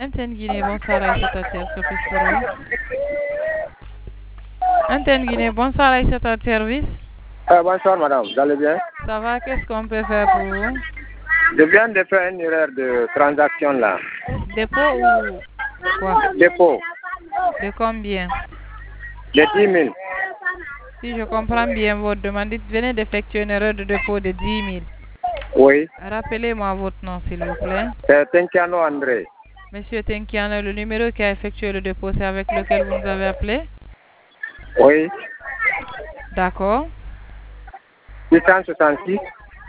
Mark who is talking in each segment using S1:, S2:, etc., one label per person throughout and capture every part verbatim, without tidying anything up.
S1: Antenne Guinée, bonsoir Aïssata Ter, service pour vous. Antenne Guinée, bonsoir Aïssata Service.
S2: Ah, bonsoir madame, vous allez bien?
S1: Ça va, qu'est-ce qu'on peut faire pour vous?
S2: Je viens de faire une erreur de transaction là.
S1: Dépôt ou quoi?
S2: Dépôt.
S1: De combien?
S2: De dix mille.
S1: Si je comprends bien votre demande, dites venez d'effectuer une erreur de dépôt de dix mille.
S2: Oui.
S1: Rappelez-moi votre nom s'il vous plaît.
S2: C'est Tenkiano André.
S1: Monsieur Tenkiano, le numéro qui a effectué le dépôt, c'est avec lequel vous nous avez appelé?
S2: Oui.
S1: D'accord.
S2: six cent soixante-six.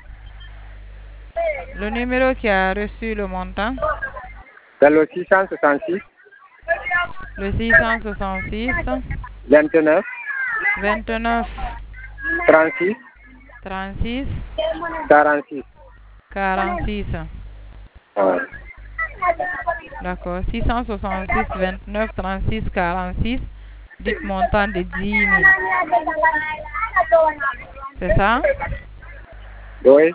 S1: Le numéro qui a reçu le montant?
S2: C'est le six cent soixante-six.
S1: Le six cent soixante-six.
S2: vingt-neuf.
S1: vingt-neuf.
S2: trente-six.
S1: trente-six.
S2: quarante-six.
S1: quarante-six.
S2: Ouais.
S1: D'accord. six cent soixante-six, vingt-neuf, trente-six, quarante-six. Dites montant de dix mille. C'est ça?
S2: Oui.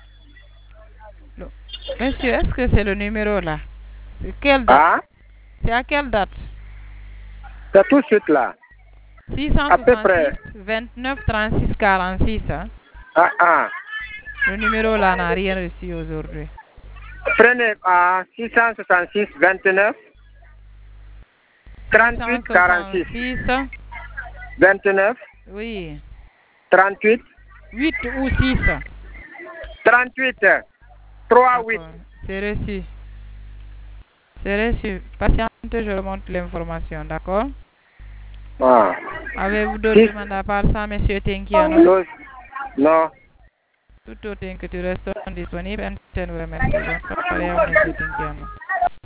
S1: Monsieur, est-ce que c'est le numéro là? C'est quelle date?
S2: Ah?
S1: C'est à quelle date?
S2: C'est tout de suite là.
S1: six cent soixante-six, vingt-neuf, trente-six, quarante-six. Hein?
S2: Ah ah.
S1: Le numéro là n'a rien reçu aujourd'hui.
S2: Prenez à six cent soixante-six, vingt-neuf, trente-huit, quarante-six. vingt-neuf.
S1: Oui.
S2: trente-huit.
S1: huit ou six?
S2: trente-huit. trois, huit.
S1: C'est reçu. C'est reçu. Patientez, je remonte l'information, d'accord?
S2: Ah.
S1: Avez-vous d'autres demandes à part ça, monsieur Tenkiano?
S2: Non. Non.
S1: Tout autre que tu restes disponible. Je vous remercie. Bonne soirée, monsieur Tenkiano.